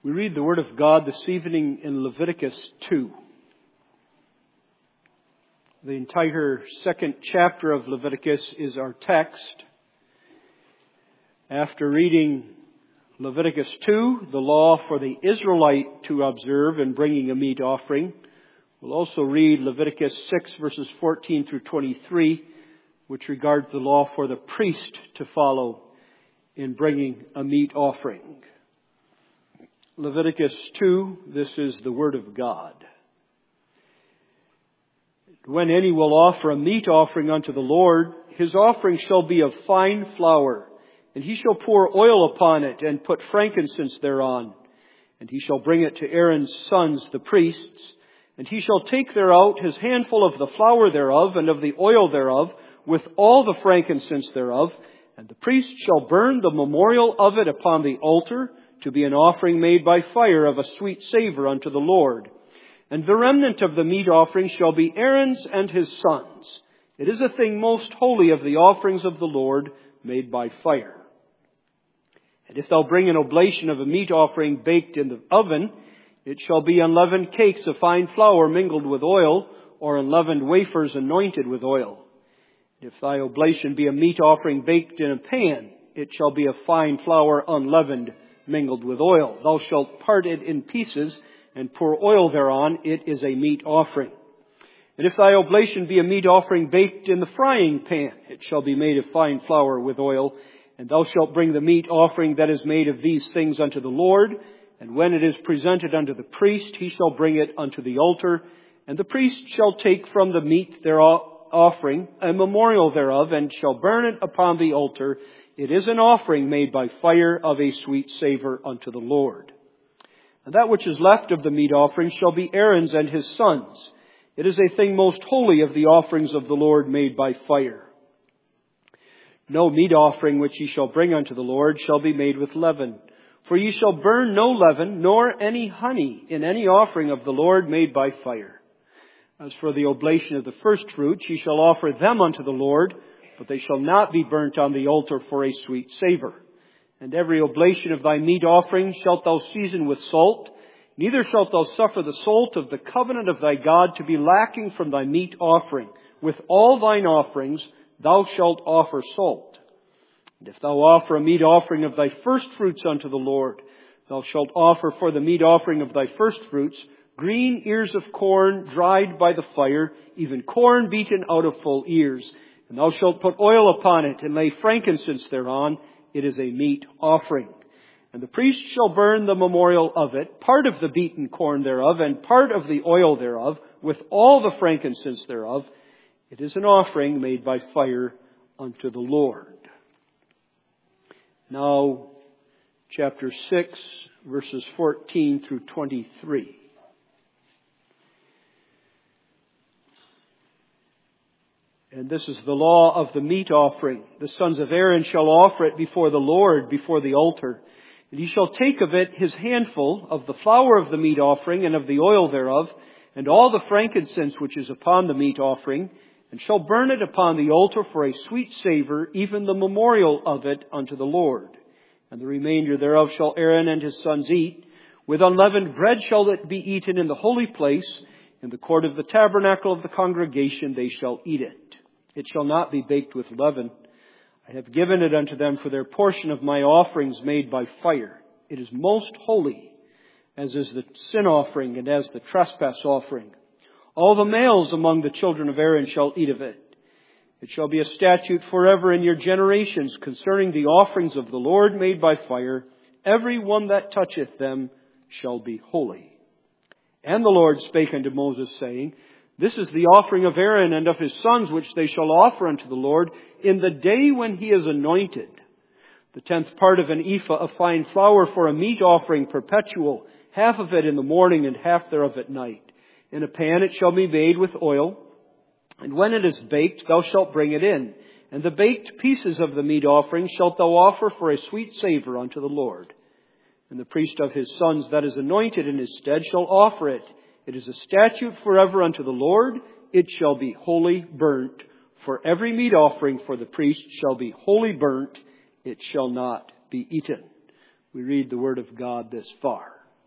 We read the Word of God this evening in Leviticus 2. The entire second chapter of Leviticus is our text. After reading Leviticus 2, the law for the Israelite to observe in bringing a meat offering, we'll also read Leviticus 6 verses 14 through 23, which regards the law for the priest to follow in bringing a meat offering. Leviticus 2, this is the Word of God. When any will offer a meat offering unto the Lord, his offering shall be of fine flour, and he shall pour oil upon it, and put frankincense thereon. And he shall bring it to Aaron's sons, the priests, and he shall take thereout his handful of the flour thereof, and of the oil thereof, with all the frankincense thereof, and the priest shall burn the memorial of it upon the altar, to be an offering made by fire of a sweet savor unto the Lord. And the remnant of the meat offering shall be Aaron's and his sons. It is a thing most holy of the offerings of the Lord, made by fire. And if thou bring an oblation of a meat offering baked in the oven, it shall be unleavened cakes of fine flour mingled with oil, or unleavened wafers anointed with oil. If thy oblation be a meat offering baked in a pan, it shall be of fine flour unleavened, mingled with oil. Thou shalt part it in pieces, and pour oil thereon. It is a meat offering. And if thy oblation be a meat offering baked in the frying pan, it shall be made of fine flour with oil. And thou shalt bring the meat offering that is made of these things unto the Lord. And when it is presented unto the priest, he shall bring it unto the altar. And the priest shall take from the meat thereof offering a memorial thereof, and shall burn it upon the altar. It is an offering made by fire of a sweet savor unto the Lord. And that which is left of the meat offering shall be Aaron's and his sons. It is a thing most holy of the offerings of the Lord, made by fire. No meat offering which ye shall bring unto the Lord shall be made with leaven. For ye shall burn no leaven, nor any honey in any offering of the Lord made by fire. As for the oblation of the first fruits, ye shall offer them unto the Lord, but they shall not be burnt on the altar for a sweet savor. And every oblation of thy meat offering shalt thou season with salt. Neither shalt thou suffer the salt of the covenant of thy God to be lacking from thy meat offering. With all thine offerings thou shalt offer salt. And if thou offer a meat offering of thy first fruits unto the Lord, thou shalt offer for the meat offering of thy first fruits green ears of corn dried by the fire, even corn beaten out of full ears. And thou shalt put oil upon it, and lay frankincense thereon. It is a meat offering. And the priest shall burn the memorial of it, part of the beaten corn thereof, and part of the oil thereof, with all the frankincense thereof. It is an offering made by fire unto the Lord. Now, chapter 6, verses 14 through 23. And this is the law of the meat offering. The sons of Aaron shall offer it before the Lord, before the altar. And he shall take of it his handful of the flour of the meat offering, and of the oil thereof, and all the frankincense which is upon the meat offering, and shall burn it upon the altar for a sweet savor, even the memorial of it unto the Lord. And the remainder thereof shall Aaron and his sons eat. With unleavened bread shall it be eaten in the holy place. In the court of the tabernacle of the congregation they shall eat it. It shall not be baked with leaven. I have given it unto them for their portion of my offerings made by fire. It is most holy, as is the sin offering and as the trespass offering. All the males among the children of Aaron shall eat of it. It shall be a statute forever in your generations concerning the offerings of the Lord made by fire. Every one that toucheth them shall be holy. And the Lord spake unto Moses, saying, This is the offering of Aaron and of his sons, which they shall offer unto the Lord in the day when he is anointed. The 10th part of an ephah of fine flour for a meat offering perpetual, half of it in the morning and half thereof at night. In a pan it shall be made with oil, and when it is baked thou shalt bring it in. And the baked pieces of the meat offering shalt thou offer for a sweet savor unto the Lord. And the priest of his sons that is anointed in his stead shall offer it. It is a statute forever unto the Lord. It shall be wholly burnt. For every meat offering for the priest shall be wholly burnt. It shall not be eaten. We read the word of God this far.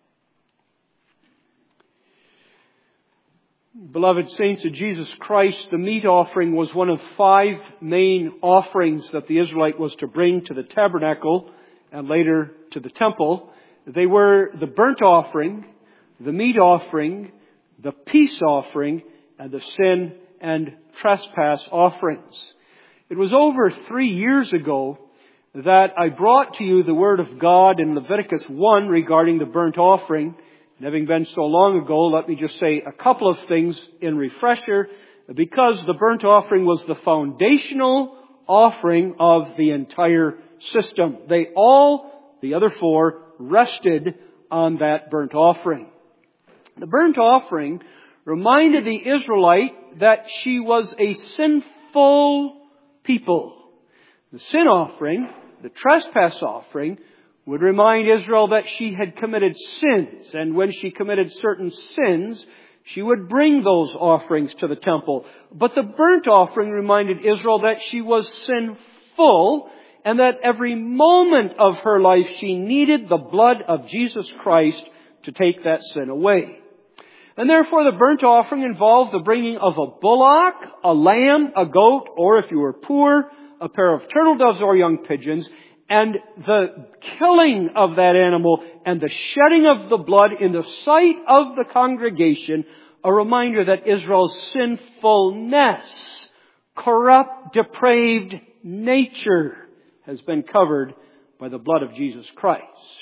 Beloved saints of Jesus Christ, the meat offering was one of 5 main offerings that the Israelite was to bring to the tabernacle and later to the temple. They were the burnt offering, the meat offering, the peace offering, and the sin and trespass offerings. It was over 3 years ago that I brought to you the Word of God in Leviticus 1 regarding the burnt offering. And having been so long ago, let me just say a couple of things in refresher, because the burnt offering was the foundational offering of the entire system. The other 4, rested on that burnt offering. The burnt offering reminded the Israelite that she was a sinful people. The sin offering, the trespass offering, would remind Israel that she had committed sins. And when she committed certain sins, she would bring those offerings to the temple. But the burnt offering reminded Israel that she was sinful and that every moment of her life she needed the blood of Jesus Christ to take that sin away. And therefore the burnt offering involved the bringing of a bullock, a lamb, a goat, or if you were poor, a pair of turtle doves or young pigeons, and the killing of that animal and the shedding of the blood in the sight of the congregation, a reminder that Israel's sinfulness, corrupt, depraved nature has been covered by the blood of Jesus Christ.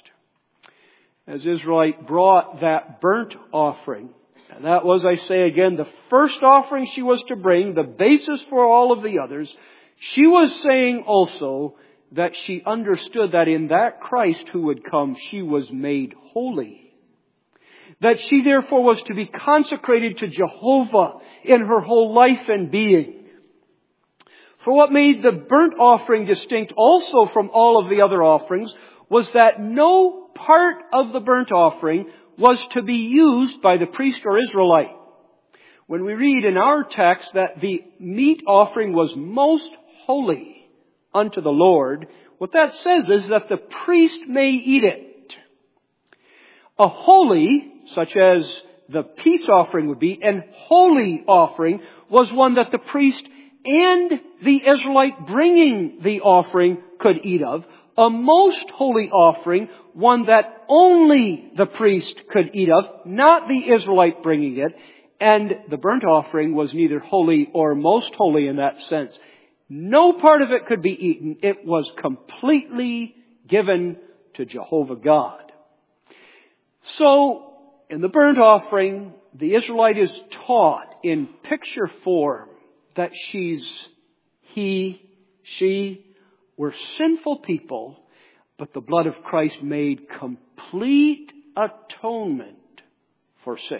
As Israelite brought that burnt offering, and that was, I say again, the first offering she was to bring, the basis for all of the others, she was saying also that she understood that in that Christ who would come, she was made holy. That she therefore was to be consecrated to Jehovah in her whole life and being. For what made the burnt offering distinct also from all of the other offerings was that no part of the burnt offering was to be used by the priest or Israelite. When we read in our text that the meat offering was most holy unto the Lord, what that says is that the priest may eat it. A holy, such as the peace offering would be, and holy offering was one that the priest and the Israelite bringing the offering could eat of. A most holy offering, one that only the priest could eat of, not the Israelite bringing it. And the burnt offering was neither holy or most holy in that sense. No part of it could be eaten. It was completely given to Jehovah God. So, in the burnt offering, the Israelite is taught in picture form that she were sinful people, but the blood of Christ made complete atonement for sin.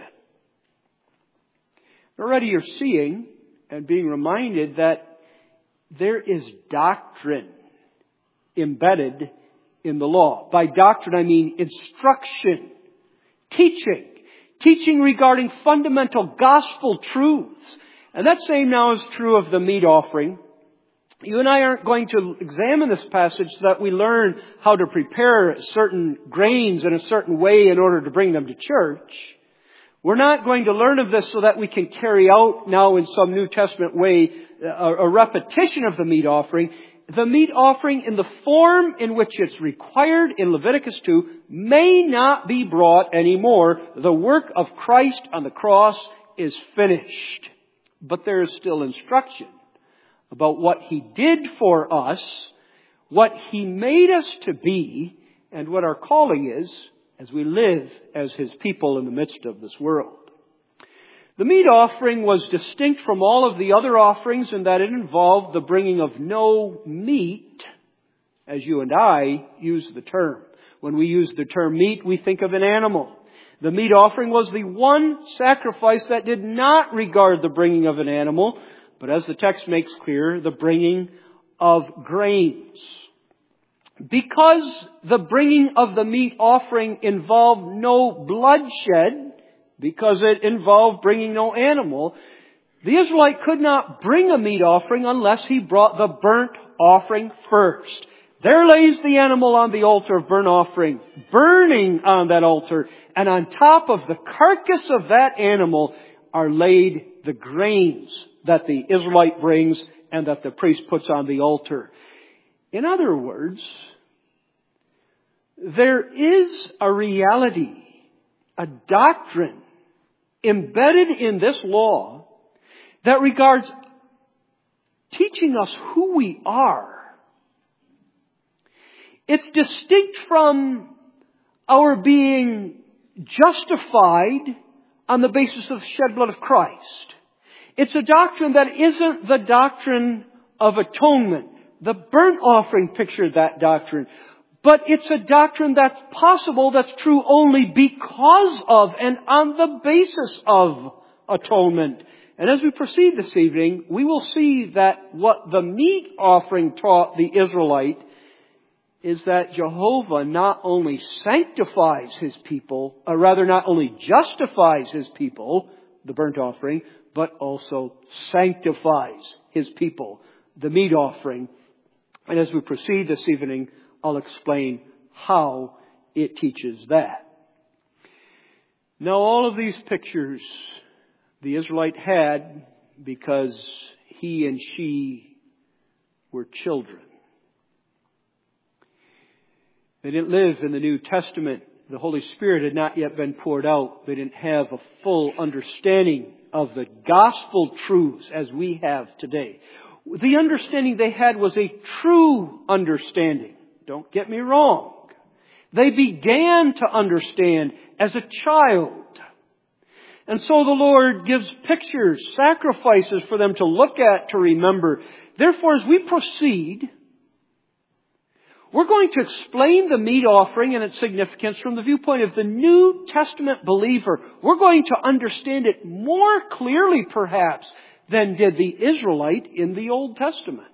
Already you're seeing and being reminded that there is doctrine embedded in the law. By doctrine I mean instruction, teaching regarding fundamental gospel truths. And that same now is true of the meat offering. You and I aren't going to examine this passage so that we learn how to prepare certain grains in a certain way in order to bring them to church. We're not going to learn of this so that we can carry out now in some New Testament way a repetition of the meat offering. The meat offering in the form in which it's required in Leviticus 2 may not be brought anymore. The work of Christ on the cross is finished. But there is still instruction about what He did for us, what He made us to be, and what our calling is as we live as His people in the midst of this world. The meat offering was distinct from all of the other offerings in that it involved the bringing of no meat, as you and I use the term. When we use the term meat, we think of an animal. The meat offering was the one sacrifice that did not regard the bringing of an animal, but as the text makes clear, the bringing of grains. Because the bringing of the meat offering involved no bloodshed, because it involved bringing no animal, the Israelite could not bring a meat offering unless he brought the burnt offering first. There lays the animal on the altar of burnt offering, burning on that altar, and on top of the carcass of that animal are laid the grains that the Israelite brings and that the priest puts on the altar. In other words, there is a reality, a doctrine embedded in this law that regards teaching us who we are. It's distinct from our being justified on the basis of the shed blood of Christ. It's a doctrine that isn't the doctrine of atonement. The burnt offering pictured that doctrine. But it's a doctrine that's possible, that's true only because of and on the basis of atonement. And as we proceed this evening, we will see that what the meat offering taught the Israelite is that Jehovah not only sanctifies His people, or rather not only justifies His people, the burnt offering, but also sanctifies His people, the meat offering. And as we proceed this evening, I'll explain how it teaches that. Now, all of these pictures the Israelite had because he and she were children. They didn't live in the New Testament. The Holy Spirit had not yet been poured out. They didn't have a full understanding of the gospel truths as we have today. The understanding they had was a true understanding. Don't get me wrong. They began to understand as a child. And so the Lord gives pictures, sacrifices for them to look at, to remember. Therefore, as we proceed, we're going to explain the meat offering and its significance from the viewpoint of the New Testament believer. We're going to understand it more clearly, perhaps, than did the Israelite in the Old Testament.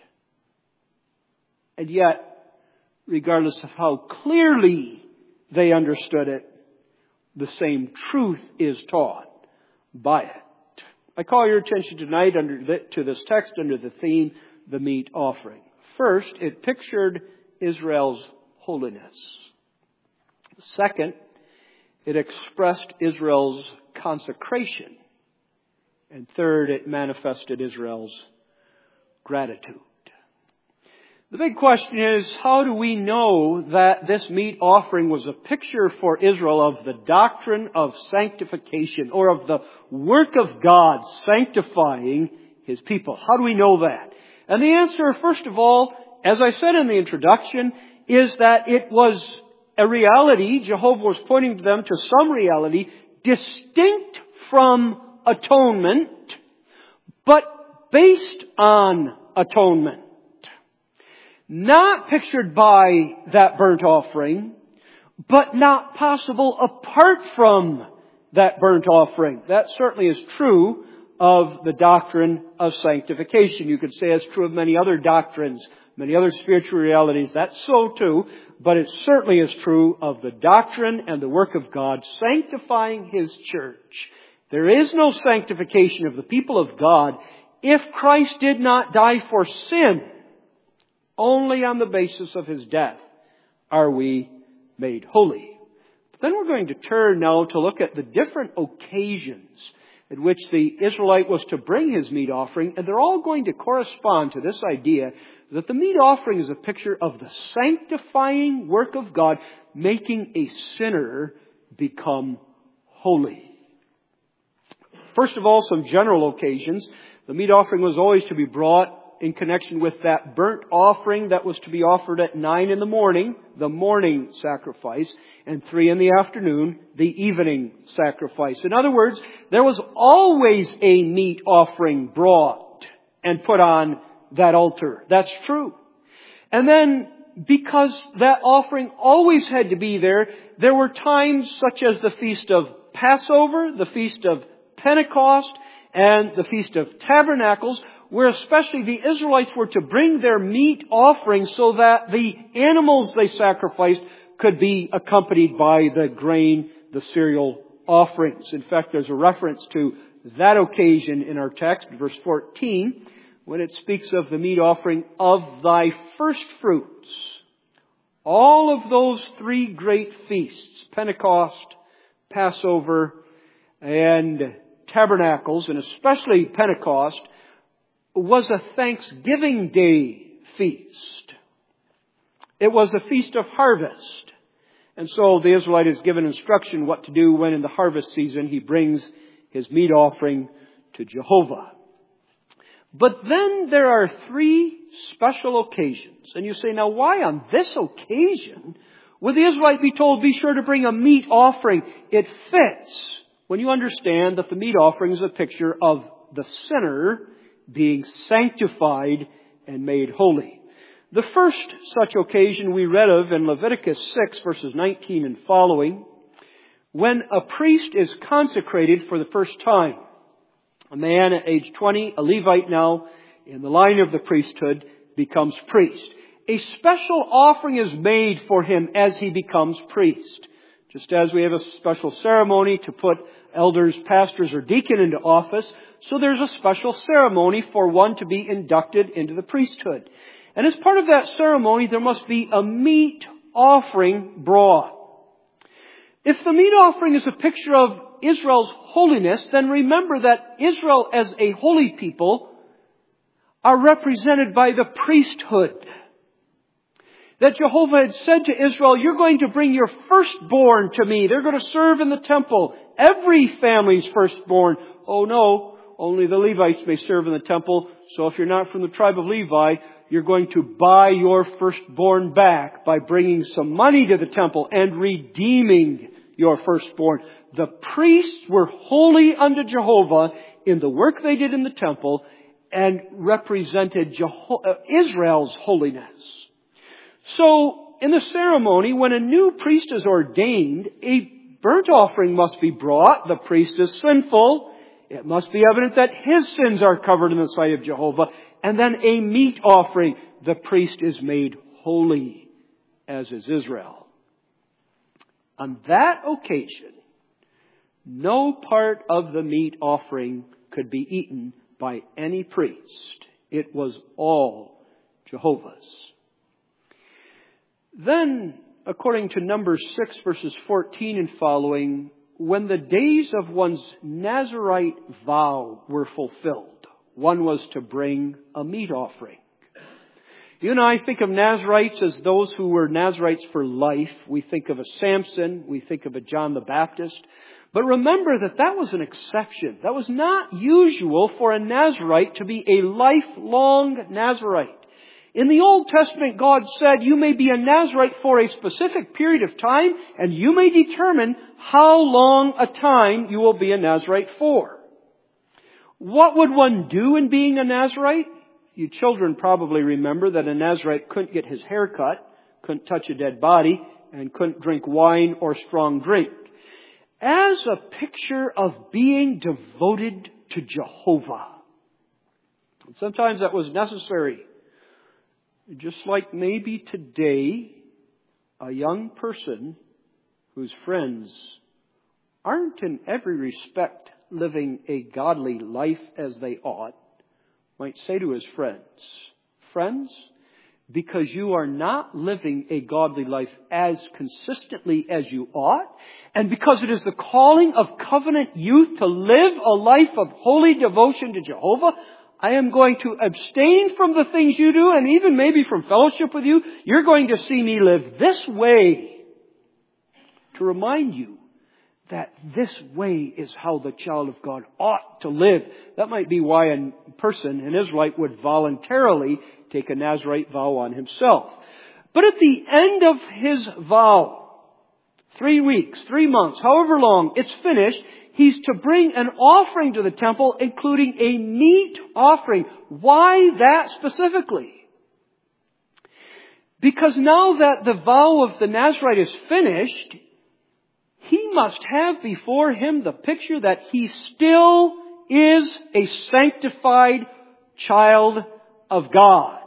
And yet, regardless of how clearly they understood it, the same truth is taught by it. I call your attention tonight to this text under the theme, the meat offering. First, it pictured Israel's holiness. Second, it expressed Israel's consecration. And third, it manifested Israel's gratitude. The big question is, how do we know that this meat offering was a picture for Israel of the doctrine of sanctification, or of the work of God sanctifying His people? How do we know that? And the answer, first of all, as I said in the introduction, is that it was a reality. Jehovah was pointing them to some reality distinct from atonement, but based on atonement. Not pictured by that burnt offering, but not possible apart from that burnt offering. That certainly is true of the doctrine of sanctification. You could say it's true of many other doctrines, many other spiritual realities. That's so too, but it certainly is true of the doctrine and the work of God sanctifying His church. There is no sanctification of the people of God if Christ did not die for sin. Only on the basis of His death are we made holy. But then we're going to turn now to look at the different occasions in which the Israelite was to bring his meat offering, and they're all going to correspond to this idea that the meat offering is a picture of the sanctifying work of God, making a sinner become holy. First of all, some general occasions. The meat offering was always to be brought in connection with that burnt offering that was to be offered at 9 in the morning, the morning sacrifice, and 3 in the afternoon, the evening sacrifice. In other words, there was always a meat offering brought and put on that altar. That's true. And then, because that offering always had to be there, there were times such as the Feast of Passover, the Feast of Pentecost, and the Feast of Tabernacles, where especially the Israelites were to bring their meat offering so that the animals they sacrificed could be accompanied by the grain, the cereal offerings. In fact, there's a reference to that occasion in our text, verse 14, when it speaks of the meat offering of thy first fruits. All of those 3 great feasts, Pentecost, Passover, and Tabernacles, and especially Pentecost, was a Thanksgiving Day feast. It was a feast of harvest. And so the Israelite is given instruction what to do when in the harvest season he brings his meat offering to Jehovah. But then there are 3 special occasions. And you say, now why on this occasion would the Israelite be told, be sure to bring a meat offering? It fits when you understand that the meat offering is a picture of the sinner being sanctified and made holy. The first such occasion we read of in Leviticus 6 verses 19 and following, when a priest is consecrated for the first time. A man at age 20, a Levite now, in the line of the priesthood, becomes priest. A special offering is made for him as he becomes priest. Just as we have a special ceremony to put elders, pastors, or deacon into office, so there's a special ceremony for one to be inducted into the priesthood. And as part of that ceremony, there must be a meat offering brought. If the meat offering is a picture of Israel's holiness, then remember that Israel as a holy people are represented by the priesthood. That Jehovah had said to Israel, you're going to bring your firstborn to me. They're going to serve in the temple. Every family's firstborn. Oh no, only the Levites may serve in the temple. So if you're not from the tribe of Levi, you're going to buy your firstborn back by bringing some money to the temple and redeeming your firstborn. The priests were holy unto Jehovah in the work they did in the temple and represented Israel's holiness. So, in the ceremony, when a new priest is ordained, a burnt offering must be brought. The priest is sinful. It must be evident that his sins are covered in the sight of Jehovah. And then a meat offering. The priest is made holy, as is Israel. On that occasion, no part of the meat offering could be eaten by any priest. It was all Jehovah's. Then, according to Numbers 6 verses 14 and following, when the days of one's Nazirite vow were fulfilled, one was to bring a meat offering. You and I think of Nazirites as those who were Nazirites for life. We think of a Samson. We think of a John the Baptist. But remember that that was an exception. That was not usual for a Nazirite to be a lifelong Nazirite. In the Old Testament, God said, you may be a Nazirite for a specific period of time, and you may determine how long a time you will be a Nazirite for. What would one do in being a Nazirite? You children probably remember that a Nazirite couldn't get his hair cut, couldn't touch a dead body, and couldn't drink wine or strong drink. As a picture of being devoted to Jehovah. And sometimes that was necessary. Just like maybe today, a young person whose friends aren't in every respect living a godly life as they ought, might say to his friends, friends, because you are not living a godly life as consistently as you ought, and because it is the calling of covenant youth to live a life of holy devotion to Jehovah, I am going to abstain from the things you do, and even maybe from fellowship with you. You're going to see me live this way to remind you that this way is how the child of God ought to live. That might be why a person, an Israelite, would voluntarily take a Nazirite vow on himself. But at the end of his vow, 3 weeks, 3 months, however long it's finished, he's to bring an offering to the temple, including a meat offering. Why that specifically? Because now that the vow of the Nazirite is finished, he must have before him the picture that he still is a sanctified child of God.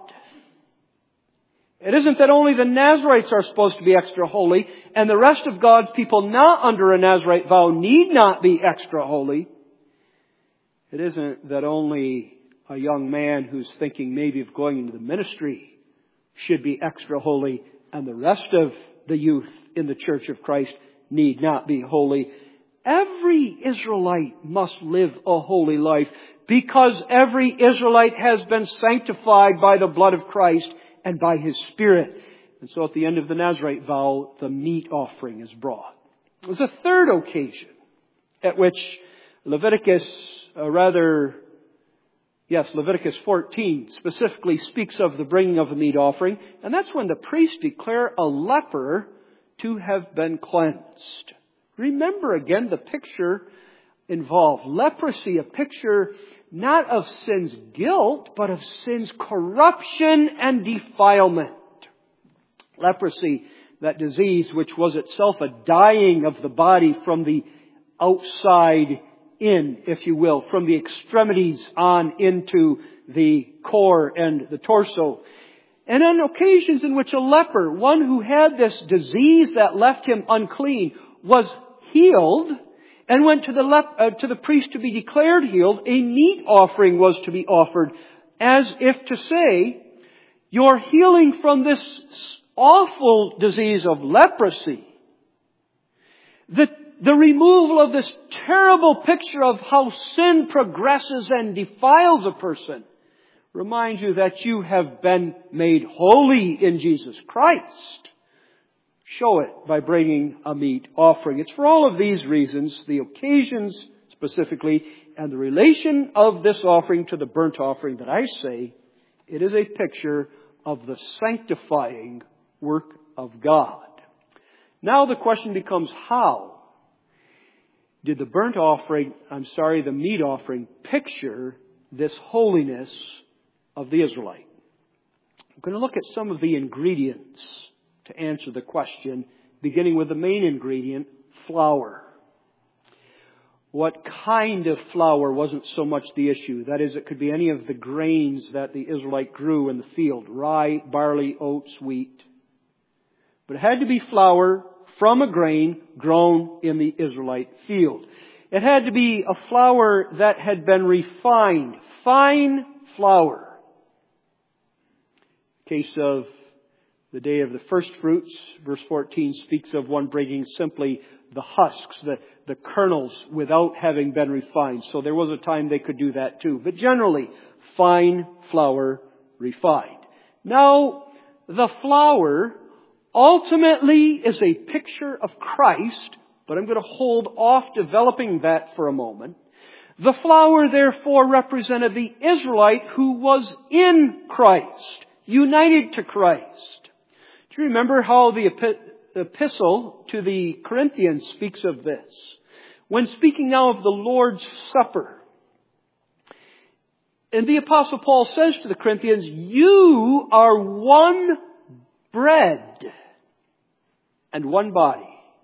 It isn't that only the Nazirites are supposed to be extra holy and the rest of God's people not under a Nazirite vow need not be extra holy. It isn't that only a young man who's thinking maybe of going into the ministry should be extra holy and the rest of the youth in the Church of Christ need not be holy. every Israelite must live a holy life because every Israelite has been sanctified by the blood of Christ and by His Spirit. And so at the end of the Nazirite vow, the meat offering is brought. There's a third occasion at which Leviticus 14 specifically speaks of the bringing of the meat offering, and that's when the priests declare a leper to have been cleansed. Remember again the picture involved. Leprosy, a picture not of sin's guilt, but of sin's corruption and defilement. Leprosy, that disease which was itself a dying of the body from the outside in, if you will, from the extremities on into the core and the torso. And on occasions in which a leper, one who had this disease that left him unclean, was healed and went to the priest to be declared healed, a meat offering was to be offered, as if to say, your healing from this awful disease of leprosy, the removal of this terrible picture of how sin progresses and defiles a person, reminds you that you have been made holy in Jesus Christ. Show it by bringing a meat offering. It's for all of these reasons, the occasions specifically, and the relation of this offering to the burnt offering, that I say it is a picture of the sanctifying work of God. Now the question becomes, how did the the meat offering picture this holiness of the Israelite? I'm going to look at some of the ingredients to answer the question, beginning with the main ingredient, flour. What kind of flour wasn't so much the issue. That is, it could be any of the grains that the Israelite grew in the field. Rye, barley, oats, wheat. But it had to be flour from a grain grown in the Israelite field. It had to be a flour that had been refined. Fine flour. In case of the day of the first fruits, verse 14 speaks of one bringing simply the husks, the kernels, without having been refined. So there was a time they could do that too. But generally, fine flour refined. Now, the flour ultimately is a picture of Christ, but I'm going to hold off developing that for a moment. The flour, therefore, represented the Israelite who was in Christ, united to Christ. Do you remember how the epistle to the Corinthians speaks of this? When speaking now of the Lord's Supper, and the Apostle Paul says to the Corinthians, you are one bread and one body.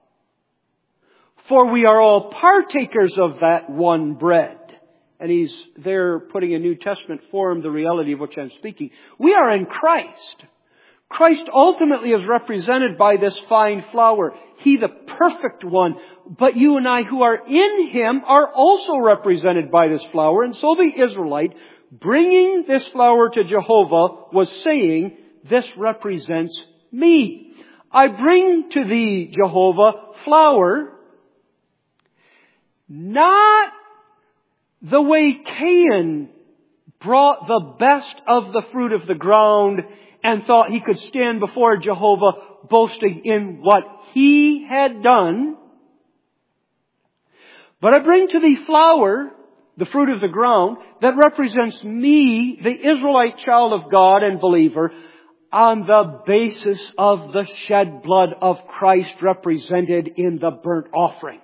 For we are all partakers of that one bread. And he's there putting in New Testament form the reality of which I'm speaking. We are in Christ. Christ ultimately is represented by this fine flour. He the perfect one. But you and I who are in Him are also represented by this flour. And so the Israelite, bringing this flour to Jehovah, was saying, this represents me. I bring to thee, Jehovah, flour, not the way Cain brought the best of the fruit of the ground and thought he could stand before Jehovah boasting in what he had done. But I bring to thee flour, the fruit of the ground, that represents me, the Israelite child of God and believer, on the basis of the shed blood of Christ represented in the burnt offering.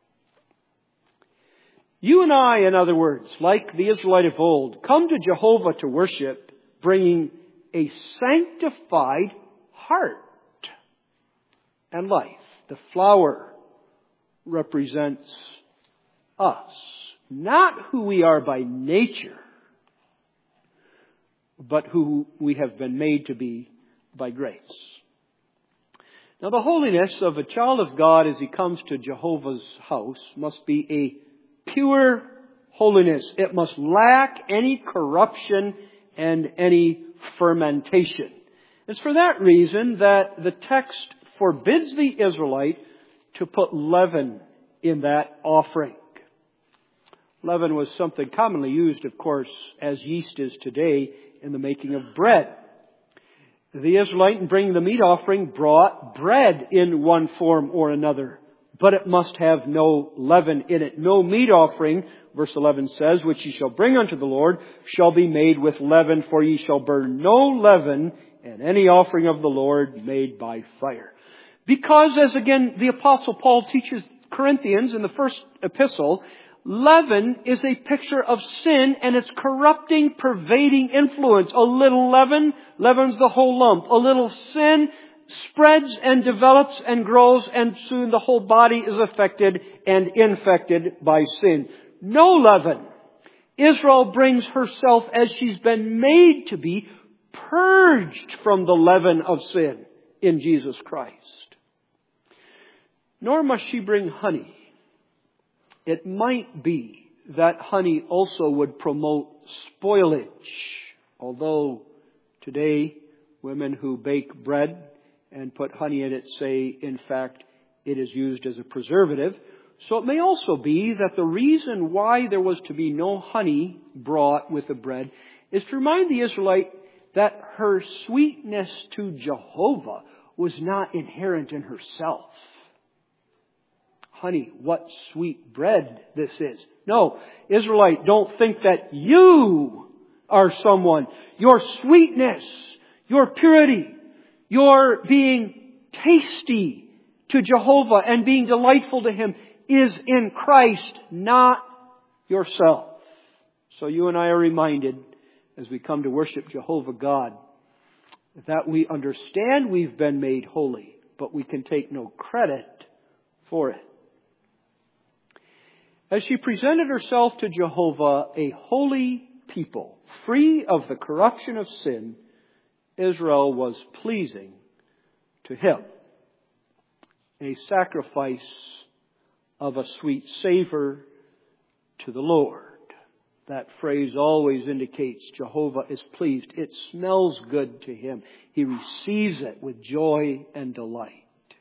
You and I, in other words, like the Israelite of old, come to Jehovah to worship, bringing a sanctified heart and life. The flour represents us, not who we are by nature, but who we have been made to be by grace. Now, the holiness of a child of God as he comes to Jehovah's house must be a pure holiness. It must lack any corruption and any fermentation. It's for that reason that the text forbids the Israelite to put leaven in that offering. Leaven was something commonly used, of course, as yeast is today in the making of bread. The Israelite, in bringing the meat offering, brought bread in one form or another, but it must have no leaven in it. No meat offering, verse 11 says, which ye shall bring unto the Lord, shall be made with leaven, for ye shall burn no leaven in any offering of the Lord made by fire. Because, as again the Apostle Paul teaches Corinthians in the first epistle, leaven is a picture of sin and its corrupting, pervading influence. A little leaven leavens the whole lump. A little sin spreads and develops and grows, and soon the whole body is affected and infected by sin. No leaven. Israel brings herself, as she's been made to be, purged from the leaven of sin in Jesus Christ. Nor must she bring honey. It might be that honey also would promote spoilage, although today women who bake bread and put honey in it say, in fact, it is used as a preservative. So it may also be that the reason why there was to be no honey brought with the bread is to remind the Israelite that her sweetness to Jehovah was not inherent in herself. Honey, what sweet bread this is. No, Israelite, don't think that you are someone. Your sweetness, your purity, your being tasty to Jehovah and being delightful to Him is in Christ, not yourself. So you and I are reminded as we come to worship Jehovah God that we understand we've been made holy, but we can take no credit for it. As she presented herself to Jehovah, a holy people, free of the corruption of sin, Israel was pleasing to Him. A sacrifice of a sweet savor to the Lord. That phrase always indicates Jehovah is pleased. It smells good to Him. He receives it with joy and delight.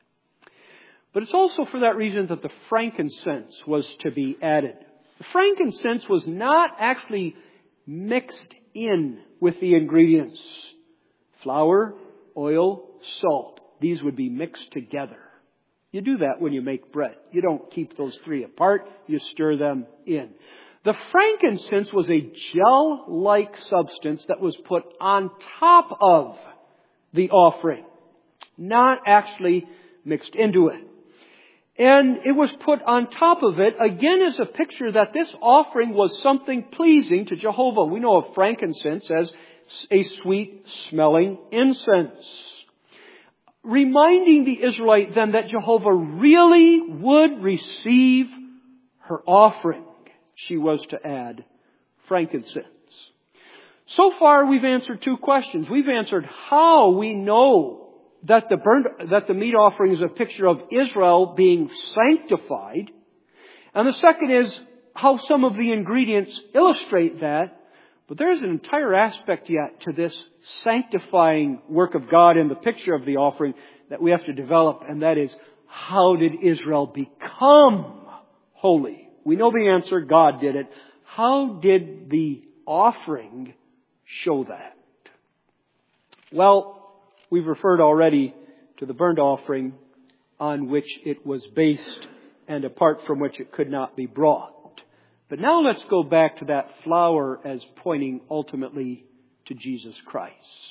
But it's also for that reason that the frankincense was to be added. The frankincense was not actually mixed in with the ingredients. Flour, oil, salt. These would be mixed together. You do that when you make bread. You don't keep those three apart. You stir them in. The frankincense was a gel-like substance that was put on top of the offering, not actually mixed into it. And it was put on top of it, again, as a picture that this offering was something pleasing to Jehovah. We know of frankincense as a sweet-smelling incense. Reminding the Israelite then that Jehovah really would receive her offering. She was to add frankincense. So far we've answered two questions. We've answered how we know that the meat offering is a picture of Israel being sanctified. And the second is how some of the ingredients illustrate that. But there's an entire aspect yet to this sanctifying work of God in the picture of the offering that we have to develop. And that is, how did Israel become holy? We know the answer. God did it. How did the offering show that? Well, we've referred already to the burnt offering on which it was based and apart from which it could not be brought. But now let's go back to that flour as pointing ultimately to Jesus Christ.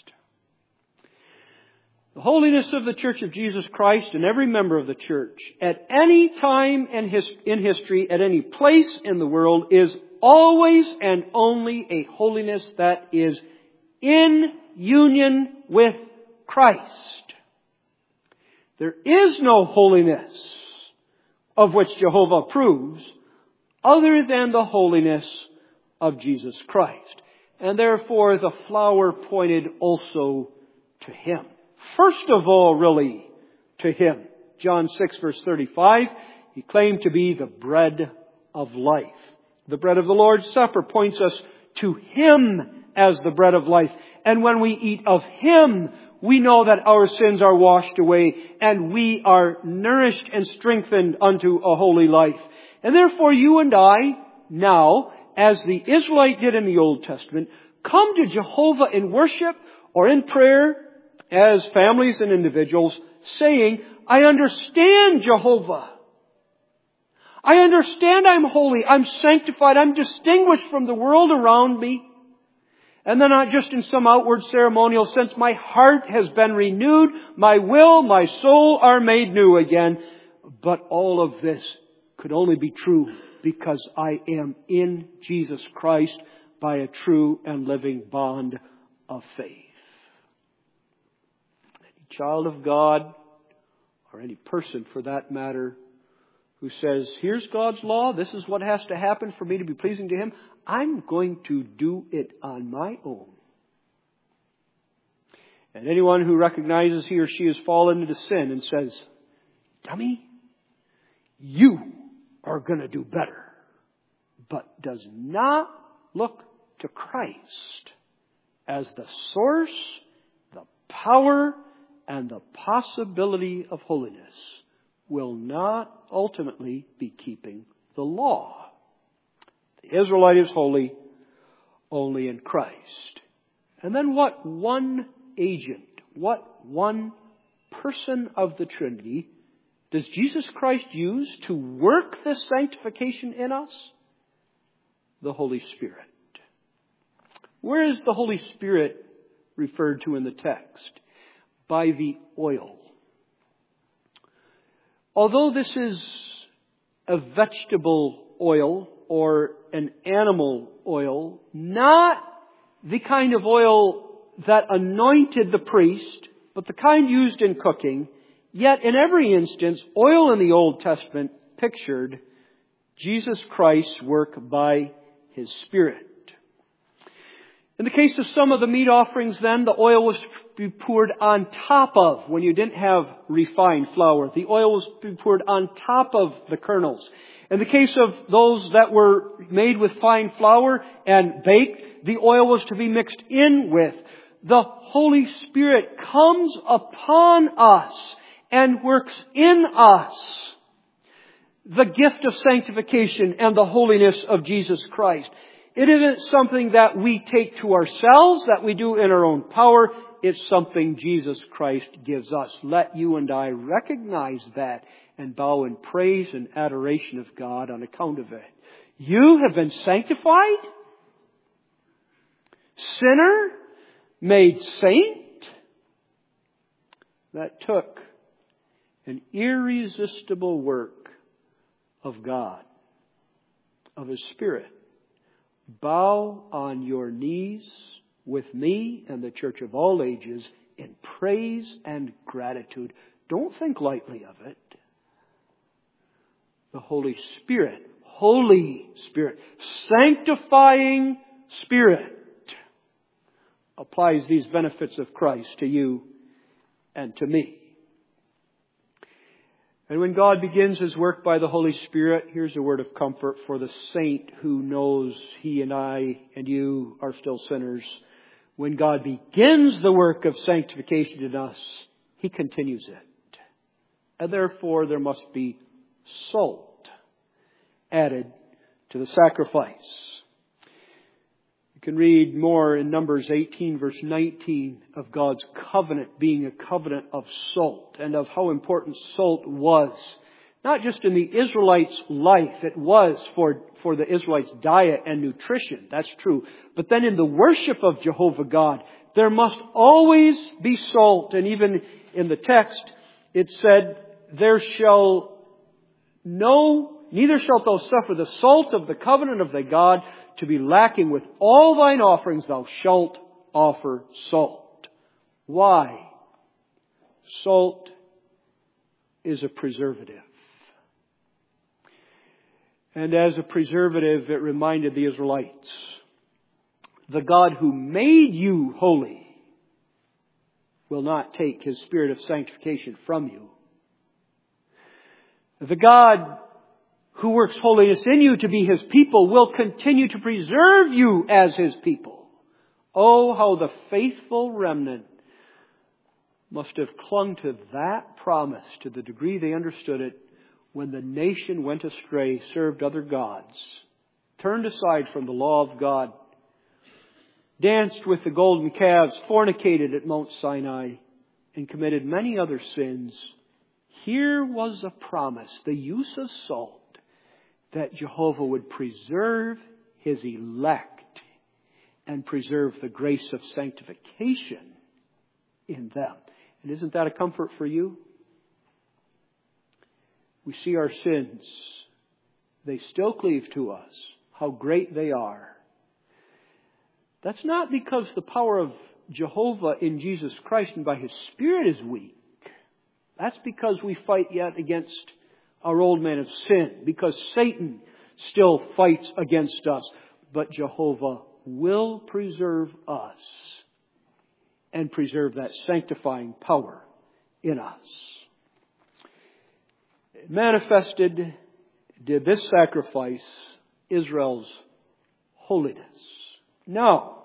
The holiness of the Church of Jesus Christ and every member of the church at any time in history, at any place in the world, is always and only a holiness that is in union with Christ. There is no holiness of which Jehovah approves other than the holiness of Jesus Christ. And therefore the flour pointed also to Him. First of all, really, to Him. John 6 verse 35, He claimed to be the bread of life. The bread of the Lord's Supper points us to Him as the bread of life. And when we eat of Him, we know that our sins are washed away and we are nourished and strengthened unto a holy life. And therefore you and I now, as the Israelite did in the Old Testament, come to Jehovah in worship or in prayer as families and individuals, saying, I understand, Jehovah. I understand I'm holy, I'm sanctified, I'm distinguished from the world around me. And then not just in some outward ceremonial sense, my heart has been renewed, my will, my soul are made new again. But all of this could only be true because I am in Jesus Christ by a true and living bond of faith. Any child of God, or any person for that matter, who says, here's God's law, this is what has to happen for me to be pleasing to Him, I'm going to do it on my own. And anyone who recognizes he or she has fallen into sin and says, dummy, you are going to do better, but does not look to Christ as the source, the power, and the possibility of holiness, will not ultimately be keeping the law. The Israelite is holy only in Christ. And then what one agent, what one person of the Trinity does Jesus Christ use to work this sanctification in us? The Holy Spirit. Where is the Holy Spirit referred to in the text? By the oil. Although this is a vegetable oil or an animal oil, not the kind of oil that anointed the priest, but the kind used in cooking, yet in every instance, oil in the Old Testament pictured Jesus Christ's work by His Spirit. In the case of some of the meat offerings then, the oil was to be poured on top of, when you didn't have refined flour, the oil was to be poured on top of the kernels. In the case of those that were made with fine flour and baked, the oil was to be mixed in with. The Holy Spirit comes upon us and works in us the gift of sanctification and the holiness of Jesus Christ. It isn't something that we take to ourselves, that we do in our own power. It's something Jesus Christ gives us. Let you and I recognize that and bow in praise and adoration of God on account of it. You have been sanctified, sinner, made saint. That took an irresistible work of God, of His Spirit. Bow on your knees with me and the church of all ages in praise and gratitude. Don't think lightly of it. The Holy Spirit, sanctifying Spirit, applies these benefits of Christ to you and to me. And when God begins His work by the Holy Spirit, here's a word of comfort for the saint who knows he and I and you are still sinners. When God begins the work of sanctification in us, He continues it. And therefore there must be salt added to the sacrifice. You can read more in Numbers 18 verse 19 of God's covenant being a covenant of salt and of how important salt was. Not just in the Israelites' life, it was for the Israelites' diet and nutrition. That's true. But then in the worship of Jehovah God, there must always be salt. And even in the text, it said, neither shalt thou suffer the salt of the covenant of thy God to be lacking with all thine offerings, thou shalt offer salt. Why? Salt is a preservative. And as a preservative, it reminded the Israelites, the God who made you holy will not take His Spirit of sanctification from you. The God who works holiness in you to be His people will continue to preserve you as His people Oh, how the faithful remnant must have clung to that promise to the degree they understood it when the nation went astray, served other gods, turned aside from the law of God, danced with the golden calves, fornicated at Mount Sinai, and committed many other sins. Here was a promise, the use of salt, that Jehovah would preserve His elect and preserve the grace of sanctification in them. And isn't that a comfort for you? We see our sins. They still cleave to us. How great they are. That's not because the power of Jehovah in Jesus Christ and by His Spirit is weak. That's because we fight yet against our old man of sin. Because Satan still fights against us. But Jehovah will preserve us and preserve that sanctifying power in us. Manifested did this sacrifice Israel's holiness. No.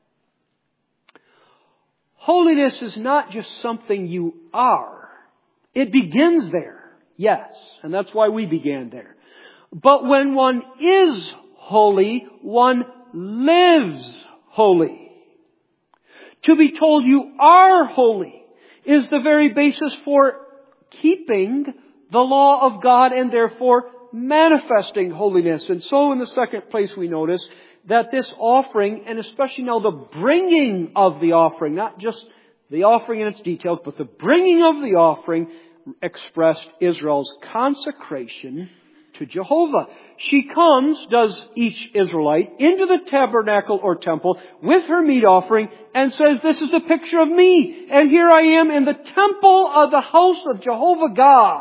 Holiness is not just something you are. It begins there, yes, and that's why we began there. But when one is holy, one lives holy. To be told you are holy is the very basis for keeping the law of God and therefore manifesting holiness. And so in the second place we notice that this offering, and especially now the bringing of the offering, not just the offering in its details, but the bringing of the offering expressed Israel's consecration to Jehovah. She comes, does each Israelite, into the tabernacle or temple with her meat offering and says, this is a picture of me. And here I am in the temple of the house of Jehovah God.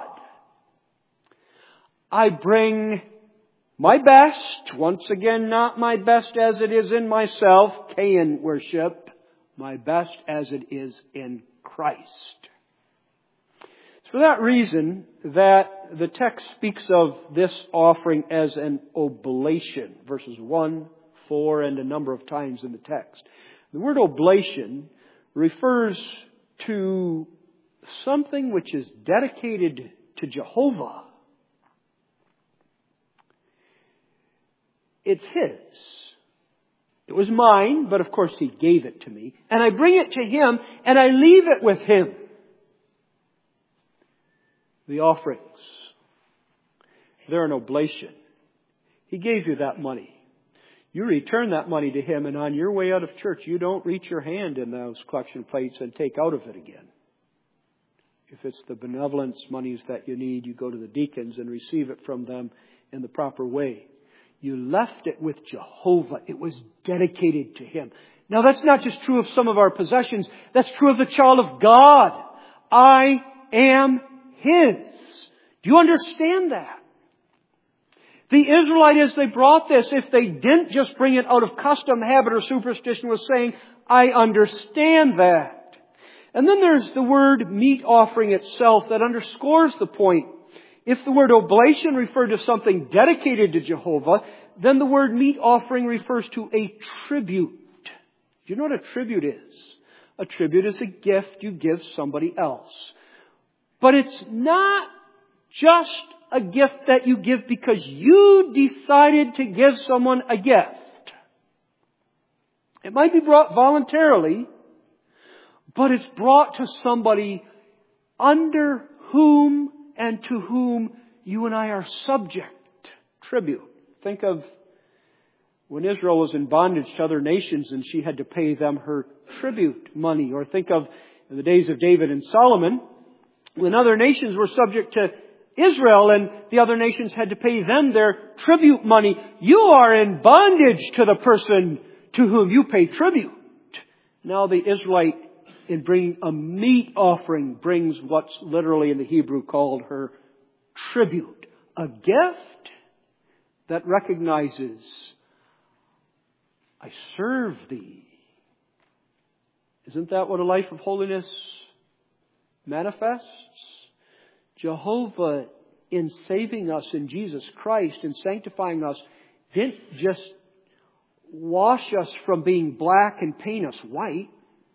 I bring my best, once again not my best as it is in myself, Cain worship, my best as it is in Christ. It's for that reason that the text speaks of this offering as an oblation, verses 1, 4, and a number of times in the text. The word oblation refers to something which is dedicated to Jehovah. It's His. It was mine, but of course He gave it to me. And I bring it to Him, and I leave it with Him. The offerings, they're an oblation. He gave you that money. You return that money to Him, and on your way out of church, you don't reach your hand in those collection plates and take out of it again. If it's the benevolence monies that you need, you go to the deacons and receive it from them in the proper way. You left it with Jehovah. It was dedicated to Him. Now that's not just true of some of our possessions. That's true of the child of God. I am His. Do you understand that? The Israelite, as they brought this, if they didn't just bring it out of custom, habit, or superstition, was saying, I understand that. And then there's the word meat offering itself that underscores the point. If the word oblation referred to something dedicated to Jehovah, then the word meat offering refers to a tribute. Do you know what a tribute is? A tribute is a gift you give somebody else. But it's not just a gift that you give because you decided to give someone a gift. It might be brought voluntarily, but it's brought to somebody under whom and to whom you and I are subject. Tribute. Think of when Israel was in bondage to other nations and she had to pay them her tribute money. Or think of the days of David and Solomon when other nations were subject to Israel and the other nations had to pay them their tribute money. You are in bondage to the person to whom you pay tribute. Now the Israelite, in bringing a meat offering, brings what's literally in the Hebrew called her tribute. A gift that recognizes, I serve Thee. Isn't that what a life of holiness manifests? Jehovah, in saving us in Jesus Christ and sanctifying us, didn't just wash us from being black and paint us white.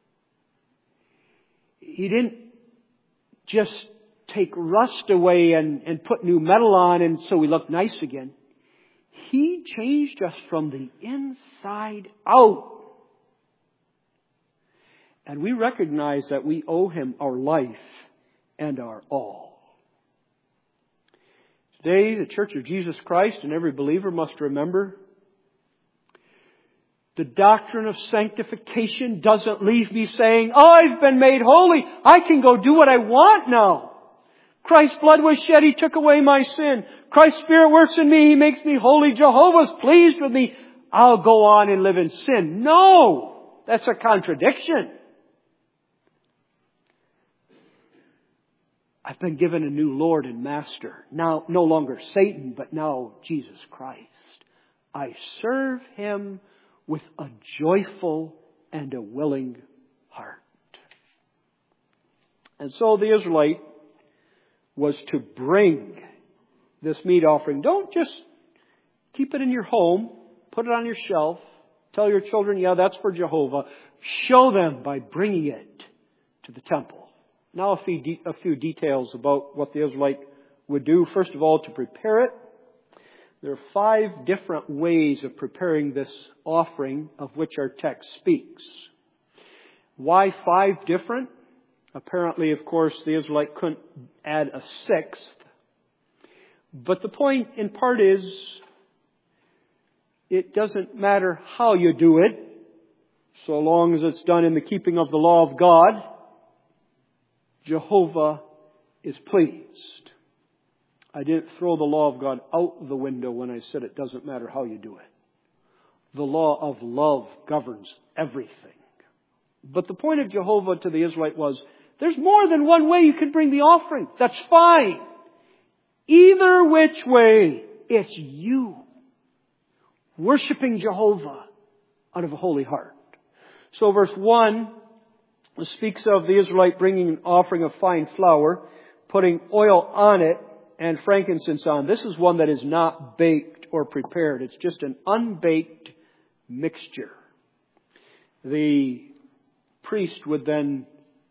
He didn't just take rust away and put new metal on and so we look nice again. He changed us from the inside out. And we recognize that we owe Him our life and our all. Today, the Church of Jesus Christ and every believer must remember the doctrine of sanctification doesn't leave me saying, "Oh, I've been made holy. I can go do what I want now. Christ's blood was shed. He took away my sin. Christ's Spirit works in me. He makes me holy. Jehovah's pleased with me. I'll go on and live in sin." No! That's a contradiction. I've been given a new Lord and Master. Now, no longer Satan, but now Jesus Christ. I serve Him with a joyful and a willing heart. And so the Israelite was to bring this meat offering. Don't just keep it in your home, put it on your shelf, tell your children, yeah, that's for Jehovah. Show them by bringing it to the temple. Now a few details about what the Israelite would do. First of all, to prepare it. There are 5 different ways of preparing this offering of which our text speaks. Why 5 different? Apparently, of course, the Israelite couldn't add a 6th. But the point in part is, it doesn't matter how you do it, so long as it's done in the keeping of the law of God. Jehovah is pleased. I didn't throw the law of God out the window when I said it doesn't matter how you do it. The law of love governs everything. But the point of Jehovah to the Israelite was, there's more than one way you can bring the offering. That's fine. Either which way, it's you worshiping Jehovah out of a holy heart. So verse 1 speaks of the Israelite bringing an offering of fine flour, putting oil on it, and frankincense on. This is one that is not baked or prepared. It's just an unbaked mixture. The priest would then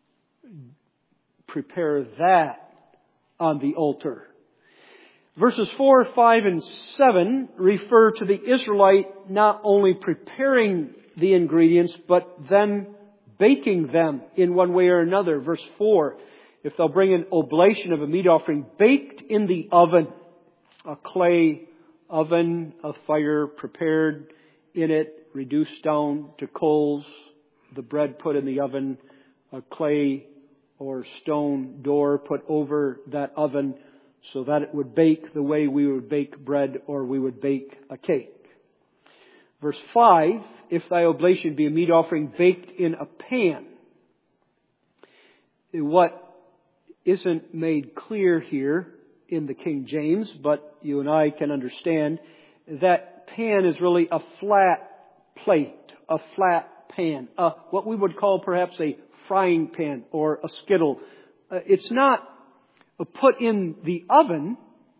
prepare that on the altar. Verses 4, 5, and 7 refer to the Israelite not only preparing the ingredients, but then baking them in one way or another. Verse 4, if they'll bring an oblation of a meat offering baked in the oven, a clay oven, a fire prepared in it, reduced down to coals, the bread put in the oven, a clay or stone door put over that oven so that it would bake the way we would bake bread or we would bake a cake. Verse 5, if thy oblation be a meat offering baked in a pan. What isn't made clear here in the King James, but you and I can understand, that pan is really a flat plate, a flat pan, what we would call perhaps a frying pan or a skittle. It's not put in the oven,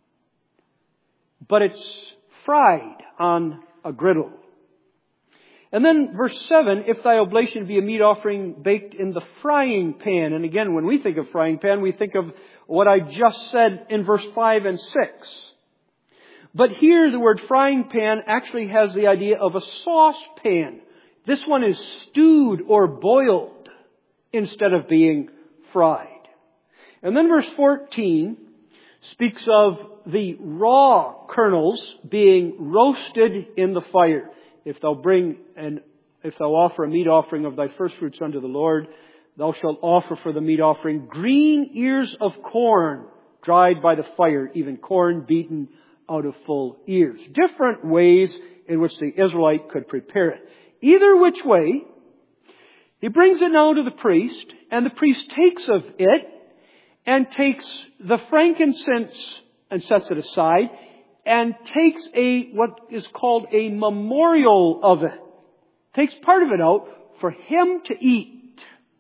but it's fried on a griddle. And then verse 7, if thy oblation be a meat offering baked in the frying pan. And again, when we think of frying pan, we think of what I just said in verse 5 and 6. But here the word frying pan actually has the idea of a saucepan. This one is stewed or boiled instead of being fried. And then verse 14 speaks of the raw kernels being roasted in the fire. If thou offer a meat offering of thy first fruits unto the Lord, thou shalt offer for the meat offering green ears of corn dried by the fire, even corn beaten out of full ears. Different ways in which the Israelite could prepare it. Either which way, he brings it now to the priest, and the priest takes of it and takes the frankincense and sets it aside, and takes what is called a memorial of it. Takes part of it out for him to eat.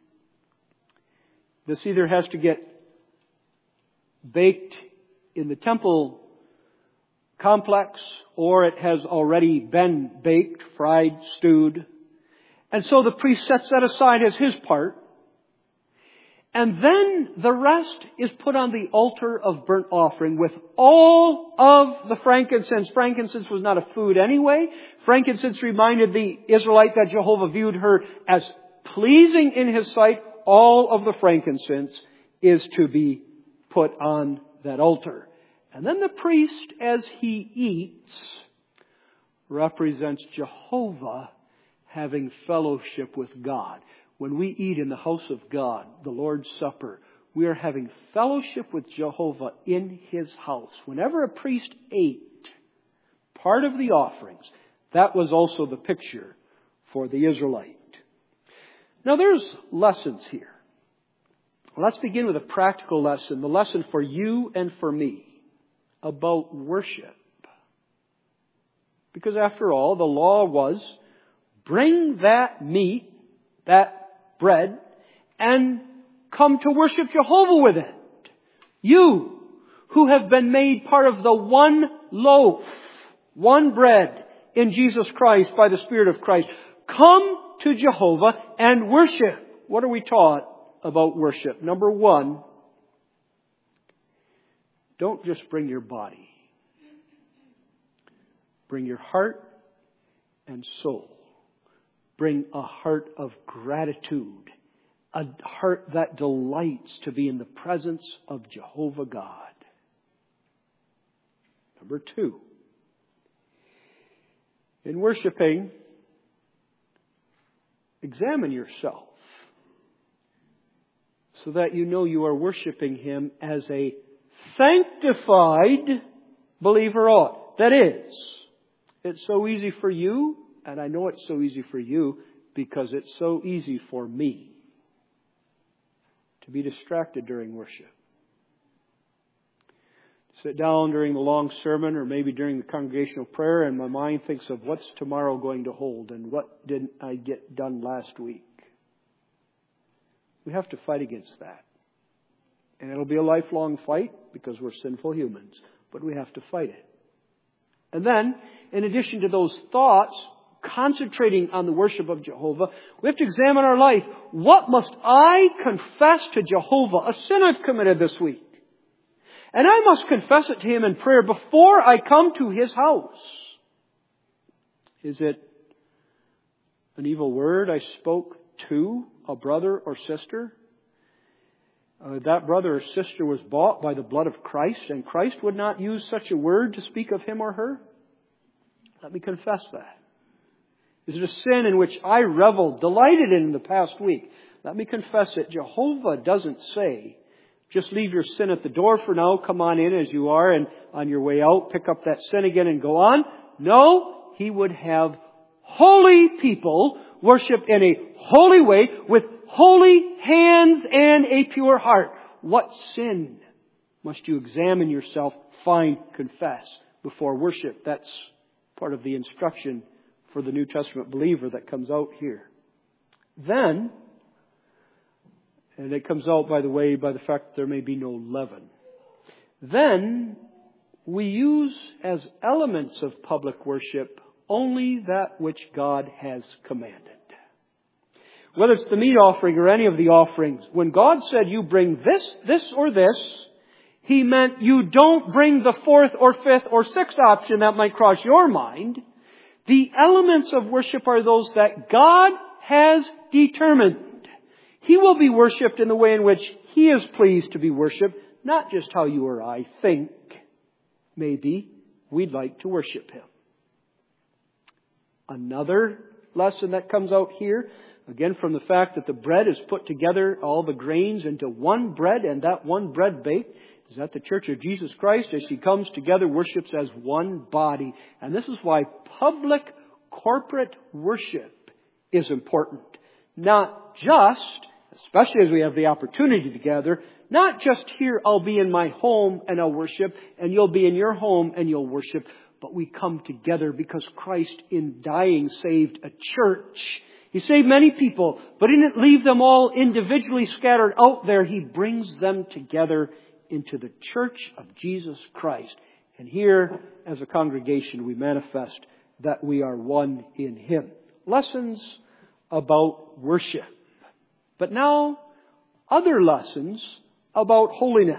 This either has to get baked in the temple complex or it has already been baked, fried, stewed. And so the priest sets that aside as his part. And then the rest is put on the altar of burnt offering with all of the frankincense. Frankincense was not a food anyway. Frankincense reminded the Israelite that Jehovah viewed her as pleasing in His sight. All of the frankincense is to be put on that altar. And then the priest, as he eats, represents Jehovah having fellowship with God. When we eat in the house of God, the Lord's Supper, we are having fellowship with Jehovah in His house. Whenever a priest ate part of the offerings, that was also the picture for the Israelite. Now there's lessons here. Let's begin with a practical lesson, the lesson for you and for me about worship. Because after all, the law was, bring that meat, that bread, and come to worship Jehovah with it. You, who have been made part of the one loaf, one bread in Jesus Christ by the Spirit of Christ, come to Jehovah and worship. What are we taught about worship? Number one, don't just bring your body. Bring your heart and soul. Bring a heart of gratitude, a heart that delights to be in the presence of Jehovah God. Number two, in worshiping, examine yourself so that you know you are worshiping Him as a sanctified believer ought. That is, it's so easy for you. And I know it's so easy for you because it's so easy for me to be distracted during worship. Sit down during the long sermon or maybe during the congregational prayer and my mind thinks of what's tomorrow going to hold and what didn't I get done last week. We have to fight against that. And it'll be a lifelong fight because we're sinful humans. But we have to fight it. And then, in addition to those thoughts, concentrating on the worship of Jehovah, we have to examine our life. What must I confess to Jehovah? A sin I've committed this week. And I must confess it to Him in prayer before I come to His house. Is it an evil word I spoke to a brother or sister? That brother or sister was bought by the blood of Christ, and Christ would not use such a word to speak of him or her? Let me confess that. Is it a sin in which I reveled, delighted in the past week? Let me confess it. Jehovah doesn't say, just leave your sin at the door for now, come on in as you are, and on your way out, pick up that sin again and go on. No, He would have holy people worship in a holy way with holy hands and a pure heart. What sin must you examine yourself, find, confess before worship? That's part of the instruction for the New Testament believer that comes out here. Then, and it comes out, by the way, by the fact that there may be no leaven. Then, we use as elements of public worship only that which God has commanded. Whether it's the meat offering or any of the offerings, when God said you bring this or this, He meant you don't bring the fourth or fifth or sixth option that might cross your mind. The elements of worship are those that God has determined. He will be worshipped in the way in which He is pleased to be worshipped, not just how you or I think maybe we'd like to worship Him. Another lesson that comes out here, again from the fact that the bread is put together, all the grains into one bread and that one bread baked, is that the Church of Jesus Christ, as she comes together, worships as one body. And this is why public corporate worship is important. Not just, especially as we have the opportunity to gather, not just here I'll be in my home and I'll worship, and you'll be in your home and you'll worship, but we come together because Christ in dying saved a church. He saved many people, but He didn't leave them all individually scattered out there. He brings them together into the church of Jesus Christ. And here, as a congregation, we manifest that we are one in Him. Lessons about worship. But now, other lessons about holiness.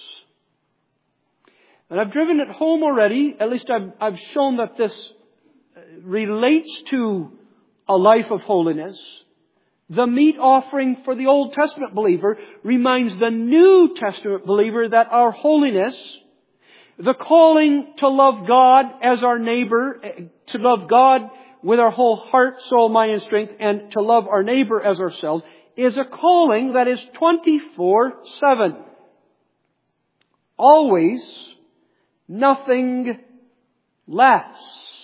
And I've driven it home already, at least I've shown that this relates to a life of holiness. The meat offering for the Old Testament believer reminds the New Testament believer that our holiness, the calling to love God as our neighbor, to love God with our whole heart, soul, mind, and strength, and to love our neighbor as ourselves, is a calling that is 24/7. Always, nothing less.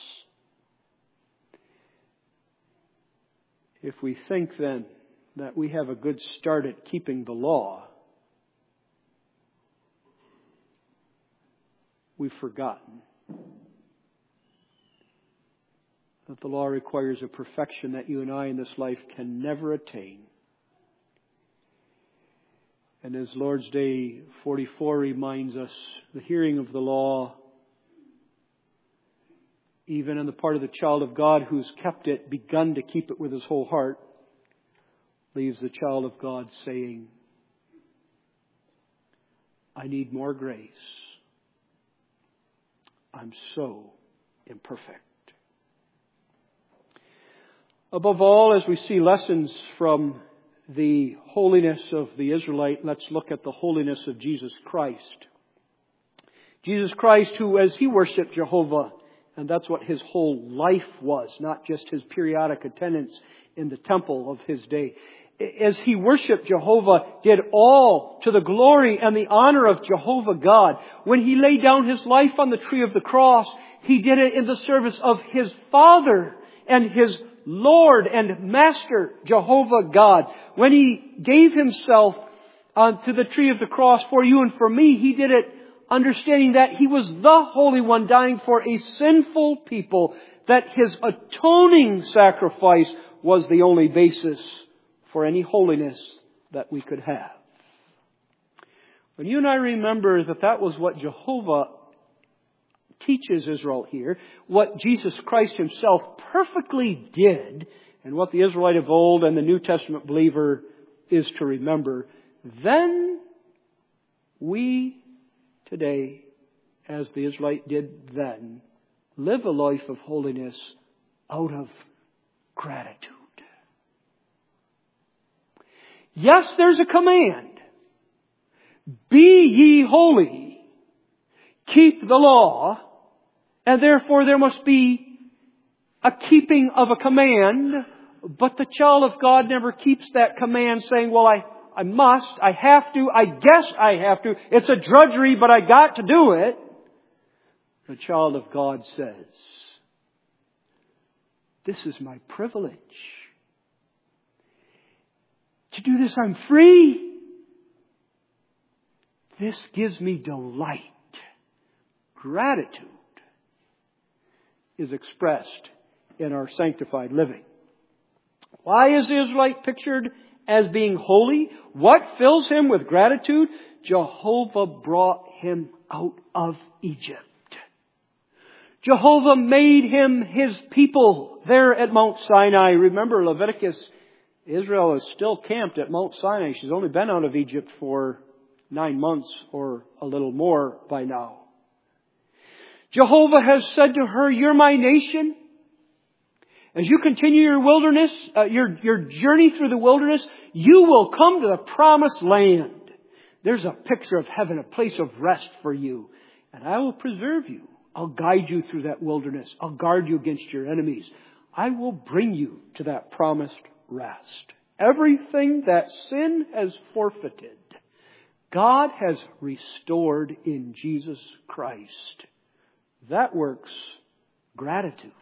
If we think then that we have a good start at keeping the law, we've forgotten that the law requires a perfection that you and I in this life can never attain. And as Lord's Day 44 reminds us, the hearing of the law, even on the part of the child of God who's kept it, begun to keep it with his whole heart, leaves the child of God saying, I need more grace. I'm so imperfect. Above all, as we see lessons from the holiness of the Israelite, let's look at the holiness of Jesus Christ. Jesus Christ, who as He worshipped Jehovah, and that's what His whole life was, not just His periodic attendance in the temple of His day. As He worshipped Jehovah, did all to the glory and the honor of Jehovah God. When He laid down His life on the tree of the cross, He did it in the service of His Father and His Lord and Master, Jehovah God. When He gave Himself to the tree of the cross for you and for me, He did it understanding that He was the Holy One dying for a sinful people, that His atoning sacrifice was the only basis for any holiness that we could have. When you and I remember that that was what Jehovah teaches Israel here, what Jesus Christ Himself perfectly did, and what the Israelite of old and the New Testament believer is to remember, then we today, as the Israelite did then, live a life of holiness out of gratitude. Yes, there's a command. Be ye holy. Keep the law. And therefore there must be a keeping of a command. But the child of God never keeps that command saying, well, I must, I have to, I guess I have to. It's a drudgery, but I got to do it. The child of God says, this is my privilege. To do this, I'm free. This gives me delight. Gratitude is expressed in our sanctified living. Why is the Israelite pictured as being holy? What fills him with gratitude? Jehovah brought him out of Egypt. Jehovah made him His people there at Mount Sinai. Remember Leviticus, Israel is still camped at Mount Sinai. She's only been out of Egypt for 9 months or a little more by now. Jehovah has said to her, you're my nation. As you continue your wilderness, your journey through the wilderness, you will come to the promised land. There's a picture of heaven, a place of rest for you. And I will preserve you. I'll guide you through that wilderness. I'll guard you against your enemies. I will bring you to that promised rest. Everything that sin has forfeited, God has restored in Jesus Christ. That works gratitude.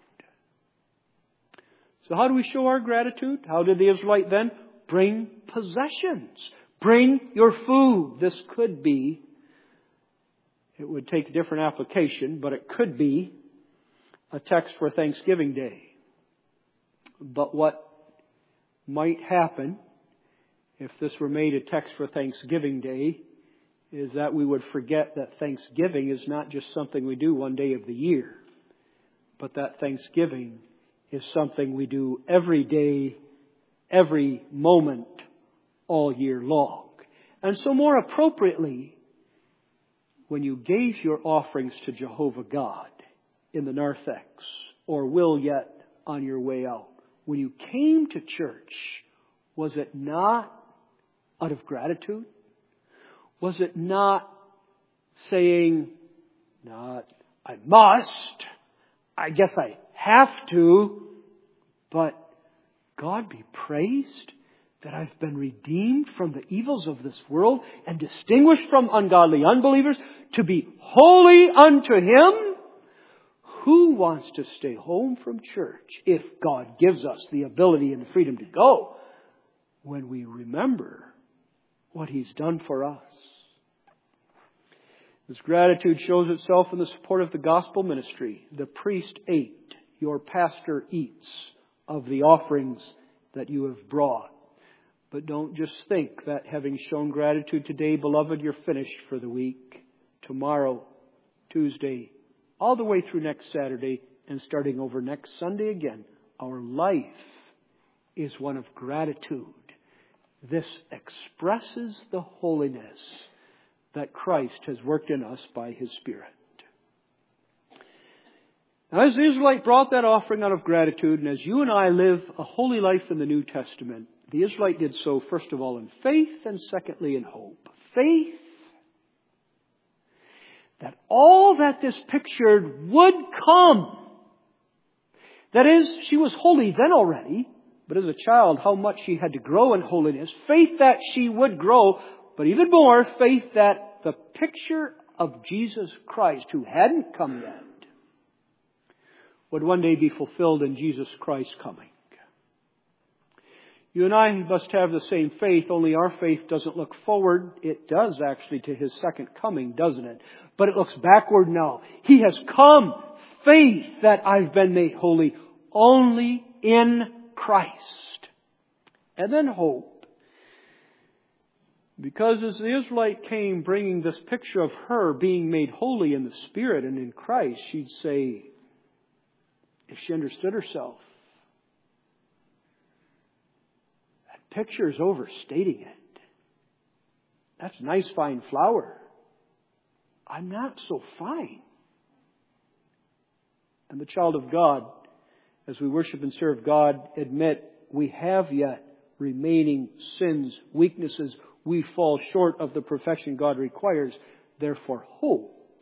So how do we show our gratitude? How did the Israelite then? Bring possessions. Bring your food. This could be, it would take a different application, but it could be a text for Thanksgiving Day. But what might happen if this were made a text for Thanksgiving Day is that we would forget that Thanksgiving is not just something we do one day of the year, but that Thanksgiving is something we do every day, every moment, all year long. And so more appropriately, when you gave your offerings to Jehovah God in the narthex, or will yet on your way out, when you came to church, was it not out of gratitude? Was it not saying, not, I must, I guess I have to, but God be praised that I've been redeemed from the evils of this world and distinguished from ungodly unbelievers to be holy unto Him? Who wants to stay home from church if God gives us the ability and the freedom to go when we remember what He's done for us? This gratitude shows itself in the support of the gospel ministry. The priest ate, your pastor eats of the offerings that you have brought. But don't just think that having shown gratitude today, beloved, you're finished for the week. Tomorrow, Tuesday, all the way through next Saturday, and starting over next Sunday again, our life is one of gratitude. This expresses the holiness that Christ has worked in us by His Spirit. Now, as the Israelite brought that offering out of gratitude, and as you and I live a holy life in the New Testament, the Israelite did so, first of all, in faith, and secondly, in hope. Faith that all that this pictured would come. That is, she was holy then already, but as a child, how much she had to grow in holiness. Faith that she would grow, but even more, faith that the picture of Jesus Christ, who hadn't come yet, would one day be fulfilled in Jesus Christ coming. You and I must have the same faith, only our faith doesn't look forward. It does actually to His second coming, doesn't it? But it looks backward now. He has come. Faith that I've been made holy only in Christ. And then hope. Because as the Israelite came bringing this picture of her being made holy in the Spirit and in Christ, she'd say, if she understood herself, that picture is overstating it. That's nice, fine flour. I'm not so fine. And the child of God, as we worship and serve God, admit we have yet remaining sins, weaknesses. We fall short of the perfection God requires. Therefore, hope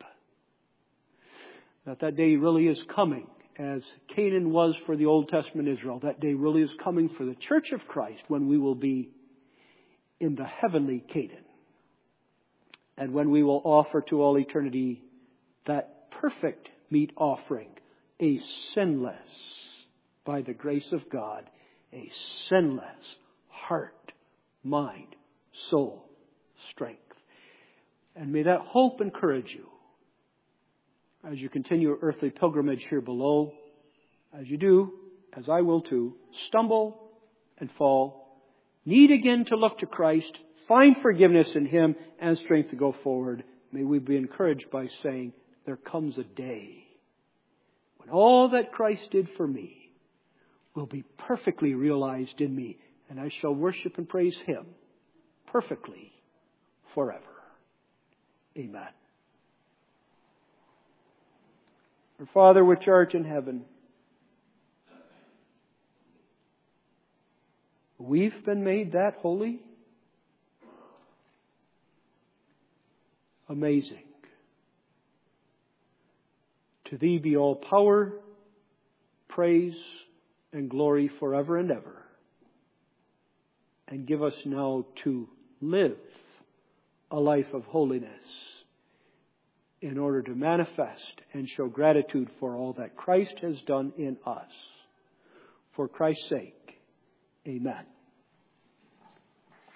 that day really is coming, as Canaan was for the Old Testament Israel. That day really is coming for the Church of Christ, when we will be in the heavenly Canaan. And when we will offer to all eternity that perfect meat offering, a sinless, by the grace of God, a sinless heart, mind, soul, strength. And may that hope encourage you as you continue your earthly pilgrimage here below, as you do, as I will too, stumble and fall, need again to look to Christ, find forgiveness in Him and strength to go forward. May we be encouraged by saying, there comes a day when all that Christ did for me will be perfectly realized in me, and I shall worship and praise Him perfectly forever. Amen. Our Father which art in heaven, we've been made that holy. Amazing. To Thee be all power, praise, and glory forever and ever. And give us now to live a life of holiness in order to manifest and show gratitude for all that Christ has done in us. For Christ's sake, amen.